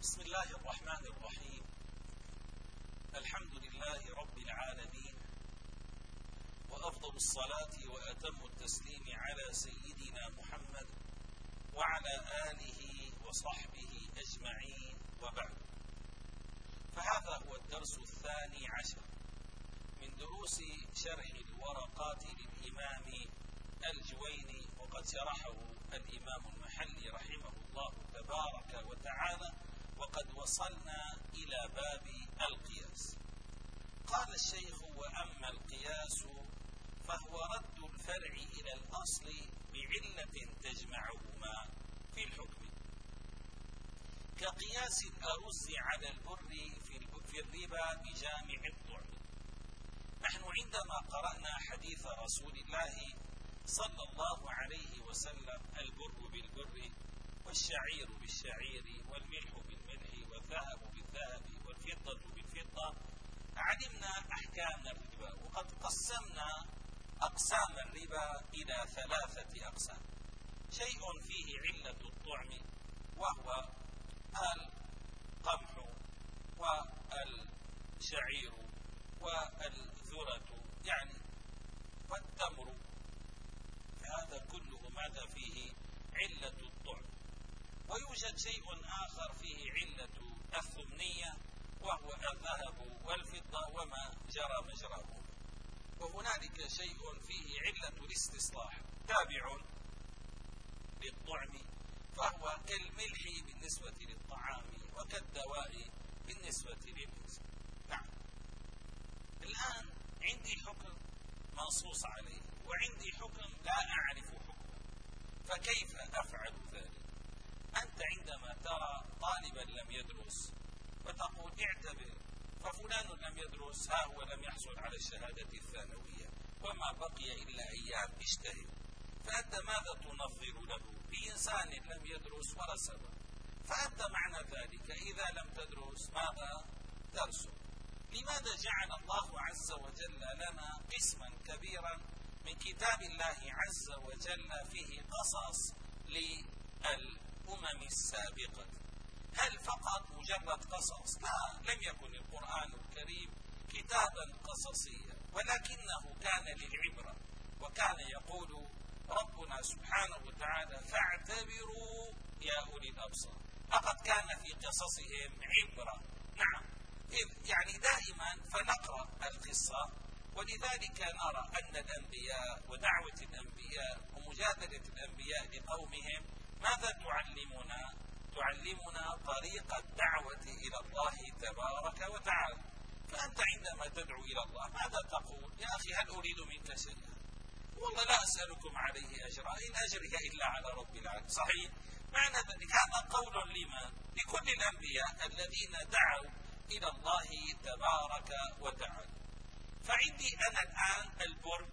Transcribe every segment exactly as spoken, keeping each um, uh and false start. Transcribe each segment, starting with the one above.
بسم الله الرحمن الرحيم. الحمد لله رب العالمين، وأفضل الصلاة وأتم التسليم على سيدنا محمد وعلى آله وصحبه أجمعين، وبعد. فهذا هو الدرس الثاني عشر من دروس شرح الورقات للإمام الجويني، وقد شرحه الإمام المحلي رحمه الله تبارك وتعالى، وقد وصلنا إلى باب القياس. قال الشيخ: وأما القياس فهو رد الفرع إلى الأصل بعلة تجمعهما في الحكم، كقياس الأرز على البر في الربا بجامع الطعم. نحن عندما قرأنا حديث رسول الله صلى الله عليه وسلم: البر بالبر والشعير بالشعير والملح بالملح والذهب بالذهب والفضة بالفضة، علمنا أحكام الربا، وقد قسمنا أقسام الربا إلى ثلاثة أقسام: شيء فيه علة الطعم وهو القمح والشعير والذرة يعني والتمر، فهذا كله ماذا فيه علة الطعم. ويوجد شيء آخر فيه علة الثمنية وهو الذهب والفضة وما جرى مجراه، وهنالك شيء فيه علة الاستصلاح تابع للطعم، فهو كالملح بالنسبة للطعام وكالدواء بالنسبة للإنسان. نعم، الآن عندي حكم منصوص عليه وعندي حكم لا أعرف حكمه، فكيف أفعل ذلك؟ أنت عندما ترى طالبا لم يدرس وتقول اعتبر، ففلان لم يدرس، ها هو لم يحصل على الشهادة الثانوية وما بقي إلا أيام اجتهد، فأنت ماذا تنظر له؟ بإنسان لم يدرس ولا سبب، فأنت معنى ذلك إذا لم تدرس ماذا ترسل؟ لماذا جعل الله عز وجل لنا قسما كبيرا من كتاب الله عز وجل فيه قصص للأمم السابقة؟ هل فقط مجرد قصص؟ لا، لم يكن القرآن الكريم كتابا قصصيا، ولكنه كان للعبرة. وكان يقول ربنا سبحانه وتعالى: فاعتبروا يا أولي الأبصار. لقد كان في قصصهم عبرة. نعم، يعني دائما فنقرأ القصة، ولذلك نرى أن الأنبياء ودعوة الأنبياء ومجادلة الأنبياء لقومهم ماذا تعلمنا؟ تعلمنا طريقة الدعوة إلى الله تبارك وتعالى. فأنت عندما تدعو إلى الله ماذا تقول؟ يا أخي هل أريد منك شيئا؟ والله لا أسألكم عليه أجرا، إن أجري إلا على رب العالمين. صحيح؟ معنى ذلك هذا قول لمن؟ لكل الأنبياء الذين دعوا إلى الله تبارك وتعالى. فعندي أنا الآن البر،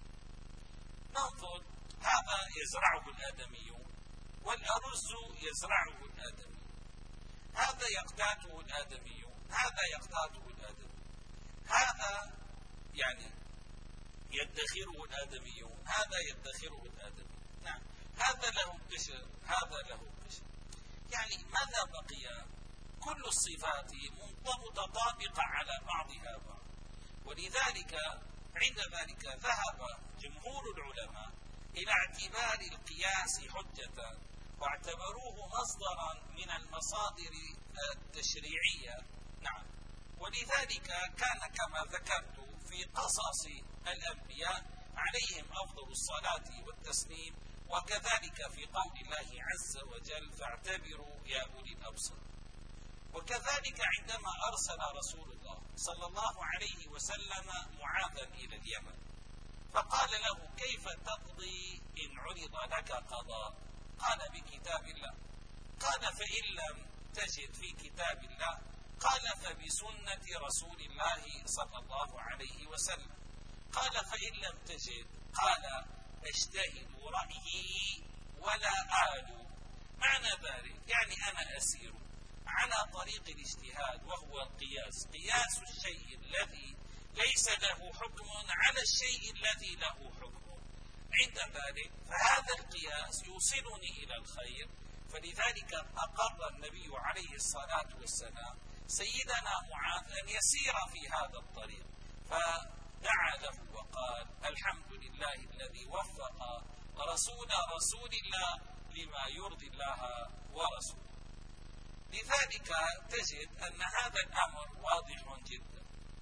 ننظر، هذا يزرعه الآدميون، والأرز يزرعه الآدميون، هذا يقتاته الآدميون، هذا يقتاته الآدميون، هذا يعني يدخره الآدميون، هذا يدخره الآدميون. نعم، هذا له قشر، هذا له قشر، يعني ماذا بقي؟ كل الصفات متطابقة على بعضها بعض. ولذلك عند ذلك ذهب جمهور العلماء إلى اعتبار القياس حجة، واعتبروه مصدرا من المصادر التشريعية. نعم، ولذلك كان كما ذكرت في قصص الأنبياء عليهم أفضل الصلاة والتسليم، وكذلك في قول الله عز وجل: فاعتبروا يا أولي الأبصار. وكذلك عندما أرسل رسول الله صلى الله عليه وسلم معاذا إلى اليمن، فقال له: كيف تقضي إن عرض لك قضاء؟ قال: بكتاب الله. قال: فإن لم تجد في كتاب الله؟ قال: فبسنة رسول الله صلى الله عليه وسلم. قال: فإن لم تجد؟ قال: اجتهد رأيي ولا آل. معنى ذلك يعني أنا أسير على طريق الاجتهاد، وهو القياس، قياس الشيء الذي ليس له حكم على الشيء الذي له حكم. عند ذلك فهذا القياس يوصلني إلى الخير، فلذلك أقر النبي عليه الصلاة والسلام سيدنا معاذ أن يسير في هذا الطريق، فدعا له وقال: الحمد لله الذي وفق رسول رسول الله لما يرضي الله ورسوله. لذلك تجد أن هذا الأمر واضح جدا.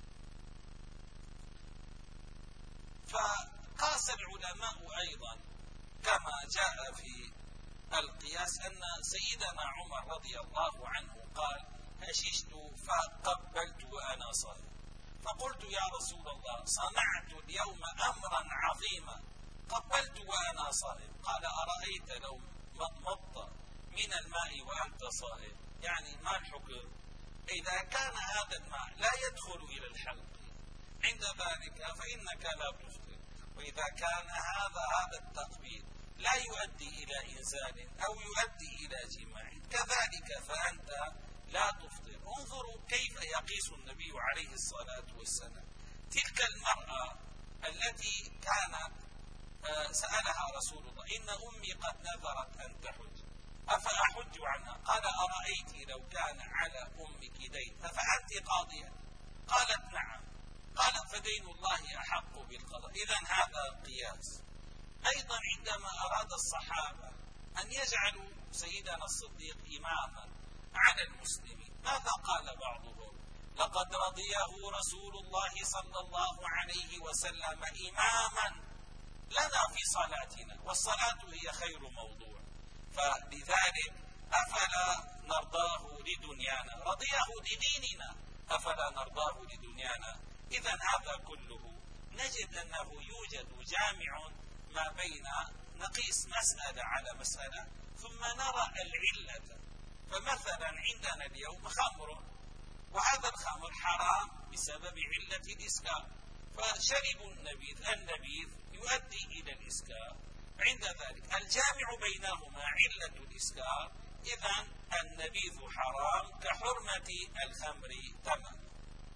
فقاس العلماء أيضا كما جاء في القياس أن سيدنا عمر رضي الله عنه قال: هششت فقبلت وأنا صائم، فقلت: يا رسول الله، صنعت اليوم أمرا عظيما قبلت وأنا صائم. قال: أرأيت لو مضمضت من الماء وأنت صائم؟ يعني ما الحكم؟ إذا كان هذا الماء لا يدخل إلى الحلق عند ذلك فإنك لا تفطر، وإذا كان هذا هذا التقبيل لا يؤدي إلى إنزال أو يؤدي إلى جماع كذلك فأنت لا تفطر. انظروا كيف يقيس النبي عليه الصلاة والسلام. تلك المرأة التي كانت سألها رسول الله: إن أمي قد نذرت أن تحج أفأحج عنها؟ قال: أرأيت لو كان على أمك دين أفأنت قاضية؟ قالت: نعم. قالت: فدين الله أحق بالقضاء. إذن هذا القياس. أيضا عندما أراد الصحابة أن يجعلوا سيدنا الصديق إماما على المسلمين، ماذا قال بعضهم؟ لقد رضيه رسول الله صلى الله عليه وسلم إماما لنا في صلاتنا، والصلاة هي خير موضوع، فلذلك أفلا نرضاه لدنيانا؟ رضيه لديننا، أفلا نرضاه لدنيانا؟ إذا هذا كله نجد أنه يوجد جامع ما بين نقيس مسألة على مسألة ثم نرى العلة. فمثلا عندنا اليوم خمر، وهذا الخمر حرام بسبب علة الإسكار، فشربوا النبيذ، النبيذ يؤدي إلى الإسكار، عند ذلك الجامع بينهما علة الإسكار، إذن النبيذ حرام كحرمة الخمر تماما.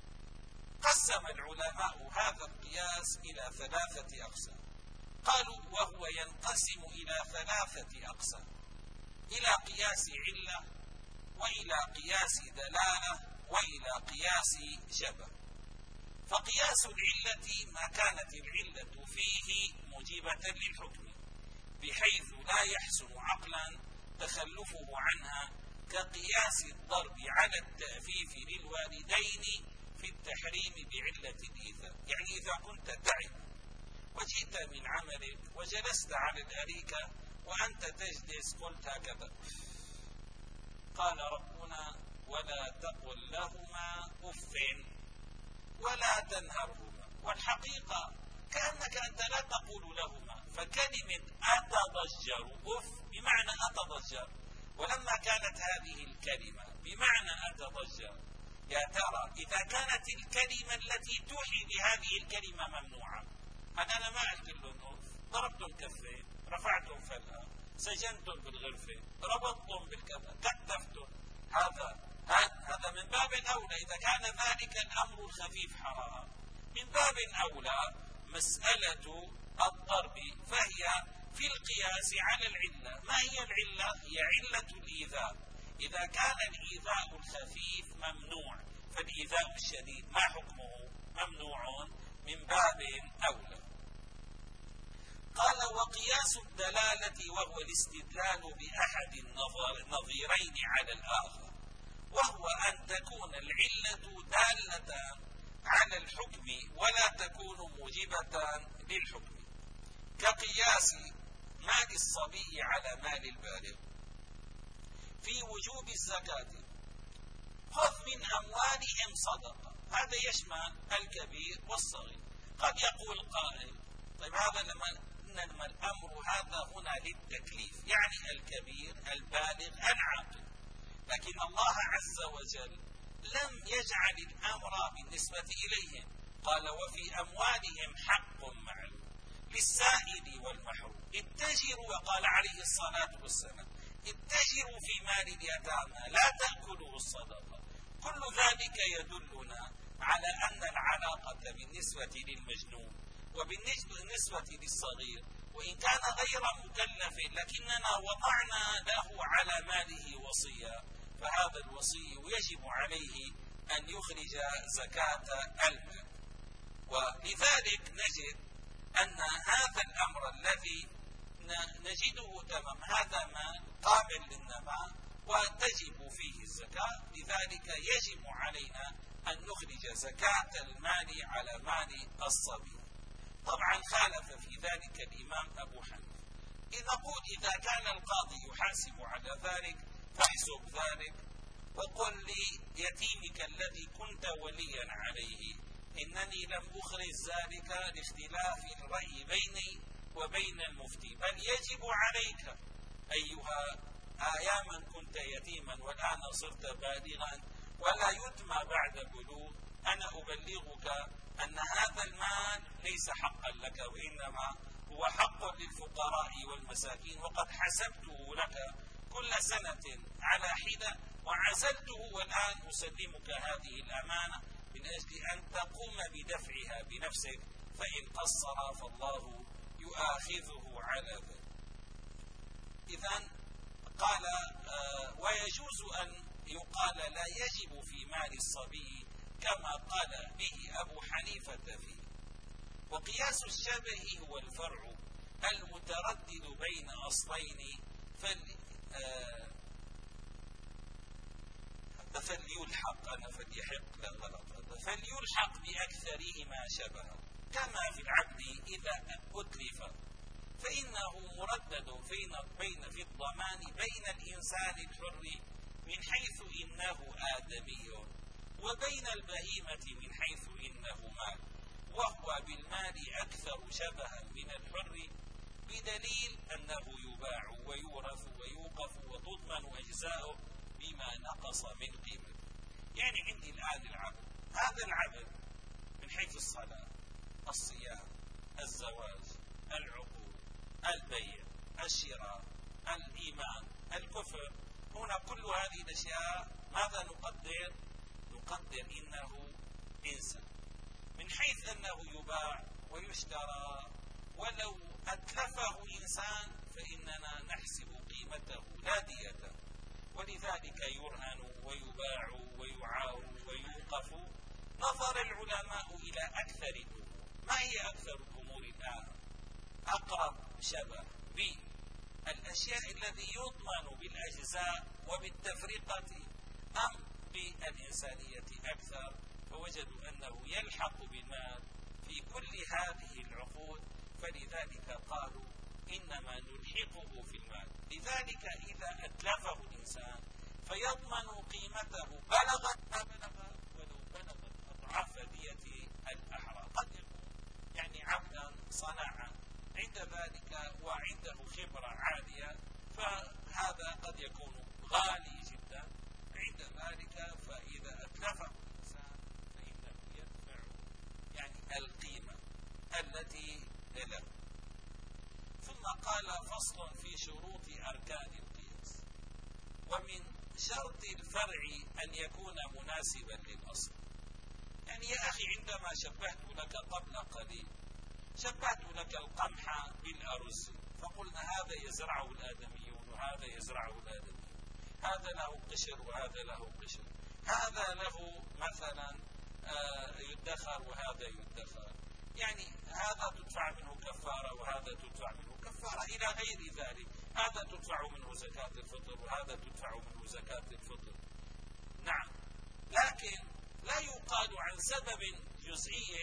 قسم العلماء هذا القياس إلى ثلاثة أقسام. قالوا: وهو ينقسم إلى ثلاثة أقسام: إلى قياس علة، وإلى قياس دلالة، وإلى قياس شبه. فقياس العلة ما كانت العلة فيه موجبة للحكم بحيث لا يحسن عقلا تخلفه عنها، كقياس الضرب على التأفيف للوالدين في التحريم بعلة الإيذاء. يعني إذا كنت تعب وجئت من عملك وجلست على الأريكة وأنت تجلس قلت هكذا: قال ربنا: ولا تقل لهما أف ولا تنهرهما. والحقيقة كأنك أنت لا تقول لهما، فكلمة أتضجر أف بمعنى أتضجر، ولما كانت هذه الكلمة بمعنى أتضجر، يا ترى إذا كانت الكلمة التي توحي بهذه الكلمة ممنوعة، أنا ما أقول لهم أف، ضربتم كفين، رفعتم فلها، سجنتم بالغرفة، ربطتم بالكذا، كتفتم، هذا هذا من باب أولى. إذا كان ذلك الأمر الخفيف حرام، من باب أولى مسألة الضرب فهي في القياس على العلة. ما هي العلة؟ هي علة الإيذاء. إذا كان الإيذاء الخفيف ممنوع، فالإيذاء الشديد ما حكمه؟ ممنوع من باب أولى. قال: وقياس الدلالة وهو الاستدلال بأحد النظيرين على الآخر، وهو أن تكون العلة دالة على الحكم ولا تكون موجبة للحكم، كقياس مال الصبي على مال البالغ في وجوب الزكاة: خذ من أموالهم صدقة. هذا يشمل الكبير والصغير. قد يقول قائل: طيب هذا لما إنما الأمر هذا هنا للتكليف، يعني الكبير البالغ العاقل، لكن الله عز وجل لم يجعل الأمر بالنسبة إليهم. قال: وفي أموالهم حق معلوم للسائل والمحروم اتجروا، وقال عليه الصلاة والسلام: اتجروا في مال اليتامى لا تأكلوا الصدقة. كل ذلك يدلنا على أن العلاقة بالنسبة للمجنون وبالنسبة للصغير وإن كان غير مكلف لكننا وضعنا له على ماله وصية، فهذا الوصي يجب عليه أن يخرج زكاة المال. ولذلك نجد أن هذا الأمر الذي نجده تمام هذا مال قابل للنماء وتجب فيه الزكاة، لذلك يجب علينا أن نخرج زكاة المال على مال الصبي. طبعا خالف في ذلك الإمام أبو حنيفة. إذا نقول إذا كان القاضي يحاسب على ذلك فاحسب ذلك وقل ليتيمك الذي كنت وليا عليه إنني لم أخرج ذلك لاختلاف الرأي بيني وبين المفتي، بل يجب عليك أيها يا من كنت يتيما والآن صرت بالغا ولا يتم بعد بلوغ، أنا أبلغك أن هذا المال ليس حقا لك وإنما هو حق للفقراء والمساكين، وقد حسبته لك كل سنة على حدة وعزلته، والآن أسلمك هذه الأمانة من أجل أن تقوم بدفعها بنفسك، فإن قصر فالله يؤاخذه على ذلك. إذن قال آه ويجوز أن يقال لا يجب في مال الصبي كما قال به أبو حنيفة فيه. وقياس الشبه هو الفرع المتردد بين أصلين فل آه فليلحق أنا فليحق لا غلط فليلحق بأكثرهما شبها، كما في العبد إذا أتلف فإنه مردد فين بين في الضمان بين الإنسان الحر من حيث إنه آدمي وبين البهيمة من حيث إنه مال، وهو بالمال أكثر شبها من الحر بدليل أنه يباع ويورث ويوقف وتضمن أجزاؤه بما نقص من قيمته. يعني عندي الآن العبد، هذا العبد من حيث الصلاة، الصيام، الزواج، العقود، البيع، الشراء، الإيمان، الكفر، هنا كل هذه الأشياء ماذا نقدر؟ نقدر إنه إنسان، من حيث أنه يباع ويشترى ولو أتلفه إنسان فإننا نحسب قيمته لا ديته، ولذلك يرهن ويباع ويعار ويوقف. نظر العلماء إلى أكثر الأمور. ما هي أكثر الأمور الآن؟ أقرب شبه بالأشياء الذي يضمن بالأجزاء وبالتفرقة أم بالإنسانية أكثر، فوجدوا أنه يلحق بالمال في كل هذه العقود، فلذلك قالوا إنما نلحقه في المال. لذلك إذا أتلفه الإنسان فيضمن قيمته بلغت ما بلغ ولو بلغت أضعاف دية الأحرى. قد يكون يعني عبدا صنع عند ذلك وعنده خبرة عالية، فهذا قد يكون غالي جدا عند ذلك، فإذا أتلفه الإنسان فإنه يدفع يعني القيمة التي له. ثم قال فصل في شروط أركان القياس. ومن شرط الفرع أن يكون مناسبا للأصل. يعني يا أخي عندما شبهت لك قبل قليل شبهت لك القمح بالأرز، فقلنا هذا يزرعه الآدميون وهذا يزرعه الآدميون، هذا له قشر وهذا له قشر، هذا له مثلا آه يدخر وهذا يدخر، يعني هذا تدفع منه كفارة وهذا تدفع منه كفارة إلى غير ذلك، هذا تدفع منه زكاة الفطر وهذا تدفع منه زكاة الفطر. نعم، لكن لا يقال عن سبب جزئي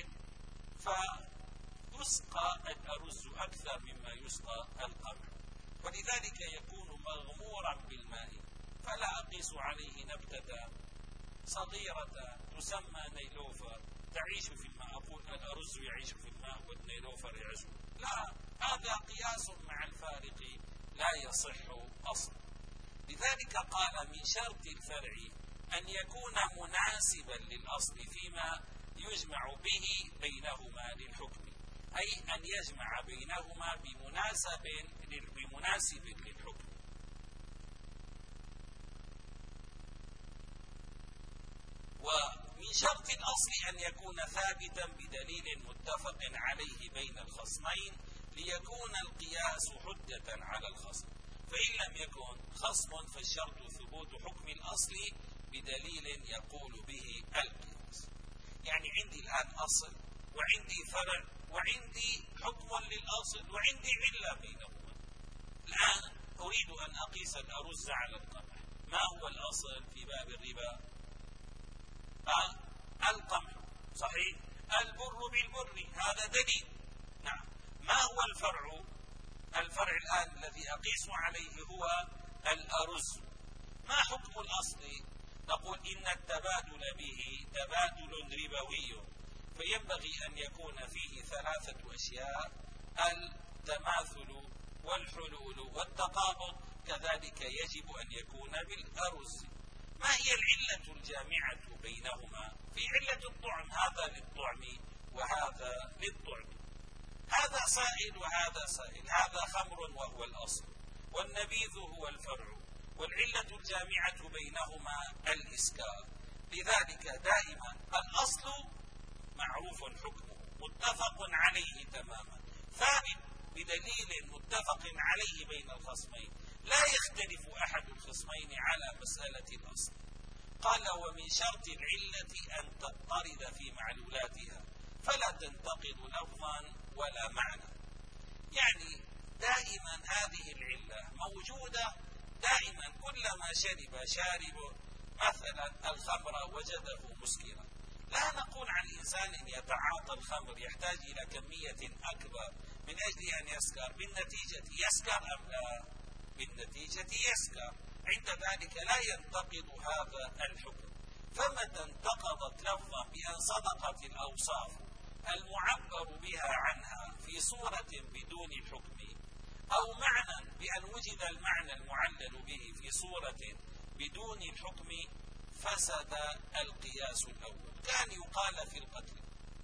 فيسقى الأرز أكثر مما يسقى القمح، ولذلك يكون مغمورا بالماء، فلا أقيس عليه نبتة صغيرة تسمى نيلوفر تعيش في الماء، أقول الأرز يعيش في الماء والنيلوفر يعيش، لا، هذا قياس مع الفارق لا يصح أصلا. لذلك قال من شرط الفرع أن يكون مناسبا للأصل فيما يجمع به بينهما للحكم، أي أن يجمع بينهما بمناسب بمناسب للحكم. ومن شرط الأصل أن يكون ثابتا بدليل متفق عليه بين الخصمين ليكون القياس حجة على الخصم، فإن لم يكن خصم فالشرط ثبوت حكم الأصل بدليل يقول به القياس. يعني عندي الآن أصل وعندي فرع وعندي حكم للأصل وعندي علة بينهما. الآن أريد أن أقيس الأرز على القمح. ما هو الأصل في باب الربا؟ آه القمح، صحيح؟ البر بالبر، هذا دليل. نعم. ما هو الفرع؟ الفرع الآن الذي أقيس عليه هو الأرز. ما حكم الأصل؟ نقول إن التبادل به تبادل ربوي، فينبغي أن يكون فيه ثلاثة أشياء: التماثل والحلول والتقابض، كذلك يجب أن يكون بالأرز. ما هي العلة الجامعة بينهما؟ في علة الطعم، هذا للطعم وهذا للطعم، هذا سائل وهذا سائل، هذا خمر وهو الأصل والنبيذ هو الفرع، والعلة الجامعة بينهما الإسكار. لذلك دائما الأصل معروف حكمه متفق عليه تماما، ثابت بدليل متفق عليه بين الخصمين، لا يختلف أحد الخصمين على مسألة الأصل. قال: ومن شرط العلة أن تضطرد في معلولاتها فلا تنتقد لفظا ولا معنى. يعني دائما هذه العلة موجودة، دائما كلما شرب شارب مثلا الخمر وجده مسكرا. لا نقول عن إنسان يتعاطى الخمر يحتاج إلى كمية أكبر من أجل أن يسكر، بالنتيجة يسكر أم لا؟ بالنتيجة يسكر. عند ذلك لا ينتقد هذا الحكم. فمتى انتقضت لفظا بأن صدقت الأوصاف المعبر بها عنها في صورة بدون الحكم، أو معنى بأن وجد المعنى المعلل به في صورة بدون الحكم، فسد القياس الأول. كان يقال في القتل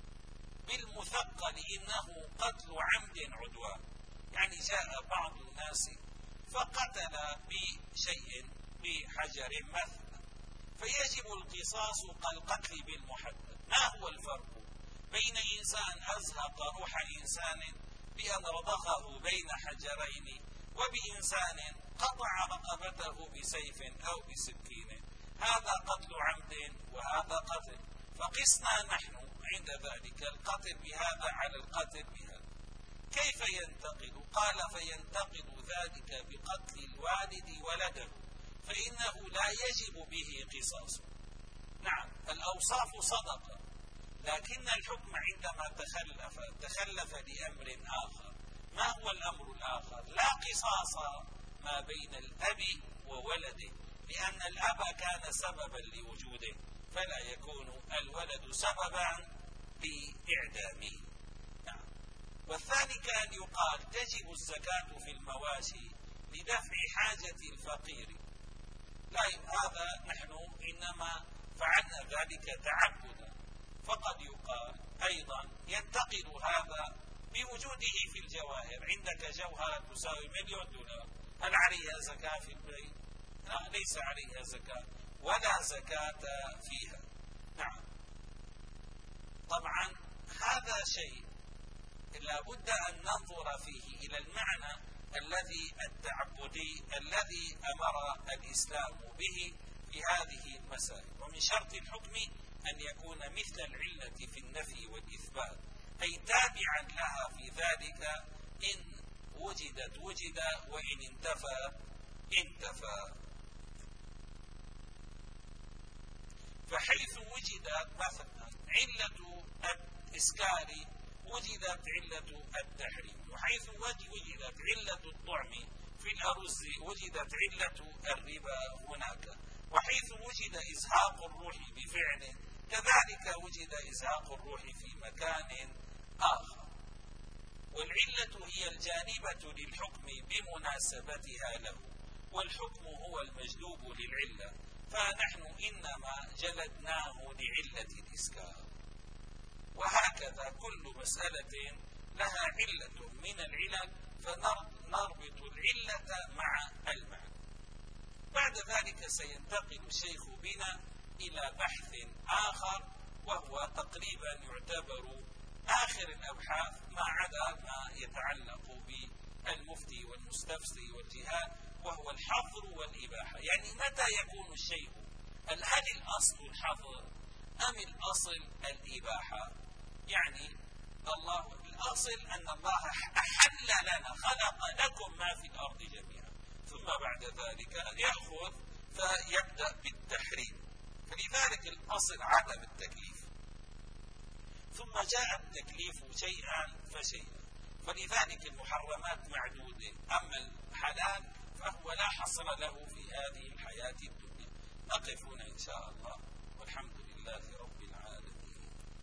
بالمثقل إنه قتل عمد عدوان، يعني جاء بعض الناس فقتل بشيء بحجر مثلا، فيجب القصاص كالقتل بالمحدد. ما هو الفرق بين إنسان أزهق روح إنسان بأن رضخه بين حجرين وبإنسان قطع رقبته بسيف أو بسكين؟ هذا قتل عمد وهذا قتل، فقسنا نحن عند ذلك القتل بهذا على القتل بهذا. كيف ينتقد؟ قال: فينتقد ذلك بقتل الوالد ولده، فإنه لا يجب به قصاص. نعم، الأوصاف صدقة، لكن الحكم عندما تخلف تخلف لأمر آخر. ما هو الأمر الآخر؟ لا قصاص ما بين الأب وولده، لأن الأب كان سببا لوجوده، فلا يكون الولد سببا لإعدامه. نعم. والثاني كان يقال: تجب الزكاة في المواشي لدفع حاجة الفقير. لا، هذا نحن إنما فعلنا ذلك تعبدا. فقد يقال أيضا ينتقد هذا بوجوده في الجواهر. عندك جوهرة تساوي مليون دولار، هل عليها زكاة في البيع؟ لا، ليس عليها زكاة ولا زكاة فيها. نعم. طبعا هذا شيء لا بد أن ننظر فيه إلى المعنى الذي التعبدي الذي أمر الإسلام به في هذه المسائل. ومن شرط الحكم أن يكون مثل العلة في النفي والإثبات، أي تابعا لها في ذلك. إن وجدت وجد، وإن انتفى انتفى. فحيث وجدت مثلا علة الإسكار وجدت علة التحريم، وحيث وجدت علة الطعم في الأرز وجدت علة الربا هناك، وحيث وجد إزهاق الروح بفعل كذلك وجد إزهاق الروح في مكان آخر. والعلة هي الجانبة للحكم بمناسبتها له، والحكم هو المجلوب للعلة، فنحن إنما جلدناه لعلة الإسكار. وهكذا كل مسألة لها علة من العلل، فنربط العلة مع المعنى. بعد ذلك سينتقل الشيخ بنا إلى بحث آخر، وهو تقريبا يعتبر آخر الأبحاث ما عدا ما يتعلق بالمفتي والمستفتي والجهاد، وهو الحظر والإباحة. يعني متى يكون الشيء، هل الأصل الحظر أم الأصل الإباحة؟ يعني الله الأصل أن الله أحل لنا، خلق لكم ما في الأرض جميعا، ثم بعد ذلك يأخذ فيبدأ بالتحريم، فلذلك الأصل عدم التكليف، ثم جاء التكليف شيئا فشيئا، فلذلك المحرمات معدودة، أما الحلال فهو لا حصر له في هذه الحياة الدنيا. نقف هنا إن شاء الله، والحمد لله رب العالمين.